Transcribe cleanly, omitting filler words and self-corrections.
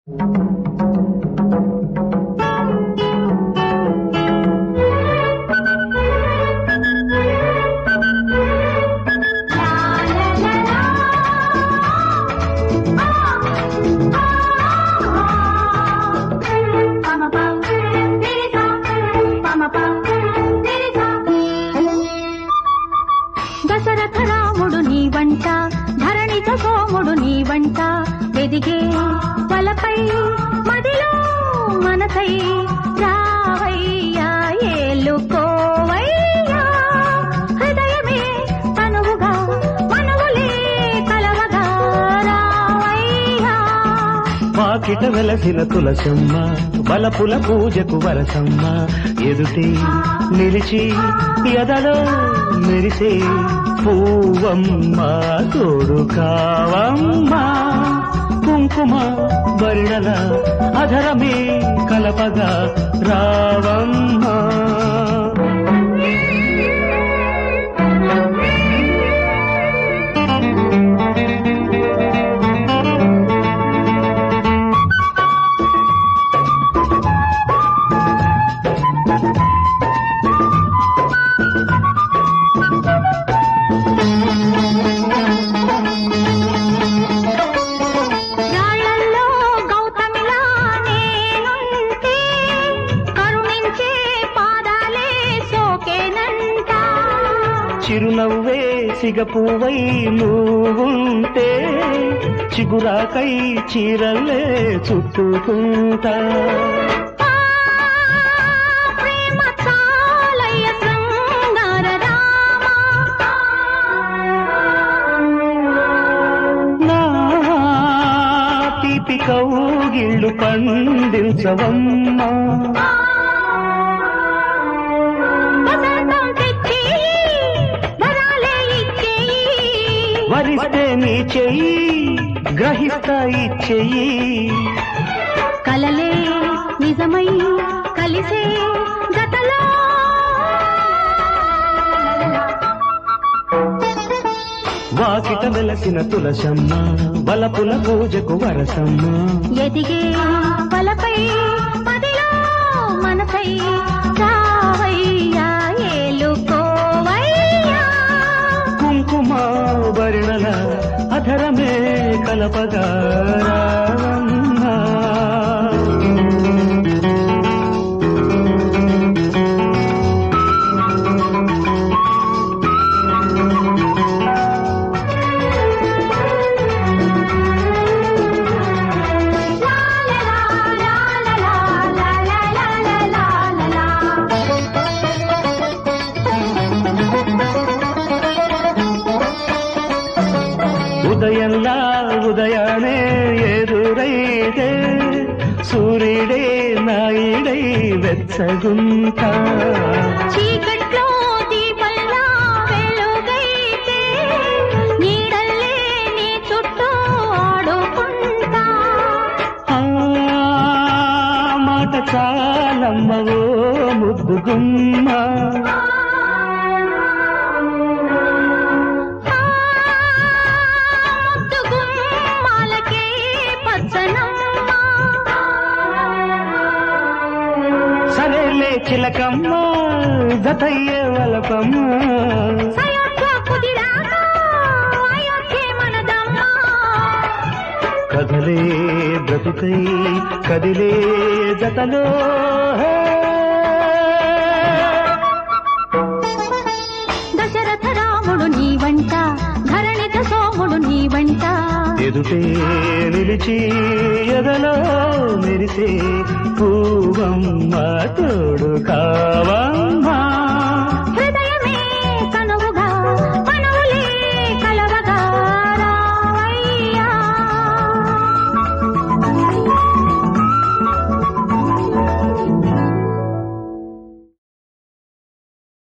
దశరథ రాముడు నీ వంట, ధరణిత సోముడు నీ వంట, వెదిగే వలపై మదిలో మనసై రావయ్యా ఏలుకోవయ్యా, హృదయమే తనువుగా మనవులే కలవగా రావయ్యా. వాకిట వెలసిన తులసమ్మ, బలపుల పూజకు వరసమ్మ, ఎదుటి నిలిచి ఎదలో మెరిసే పూవమ్మ, తోడు కావమ్మ, కుంకుమ వర్ణల అధరమే కలపగా రావమ్మ. చిరునవ్వే సిగపువై నువ్వుంటే, చిగురాకై చీరల్లే చుట్టుకుంటా. నా తీపి కౌగిళ్ళు పండించవమ్మా, వరిస్తే నీ చెయ్యి గ్రహిస్తా ఇచ్చేయి, కలలే నిజమై కలిసే గతలో. వాకిట వెలసిన తులసమ్మ, బలపుల పూజకు వరసమ్మ, ఎదిగే వలపై మదిలో మనసై రావయ్యా ఏలుకోవయ్యా, కుంకుమ వర్ణల అధరమే కలపగా రావమ్మ. ఉదయంలా ఉదయానే ఎదురైతే, సూర్యుడే నాయుడై వెచ్చగుంటా. చీకట్లో దీపంలా వెలుగైతే, నీడల్లే నీ చుట్టూ ఆడుకుంటా. ఆ మాట చాలమ్మవో ముద్దుగుమ్మ, సరేలే చిలకమ్మ జతయ్యే వలపమ్మ, కదలే బ్రతుకై కదిలే జతలో. దశరథ రాముడు నీ వంట, ధరణిత సోముడు నీ వంట, ఎదుటే నిలిచి ఎదలో మెరిసే పూవమ్మ, తోడు కావా.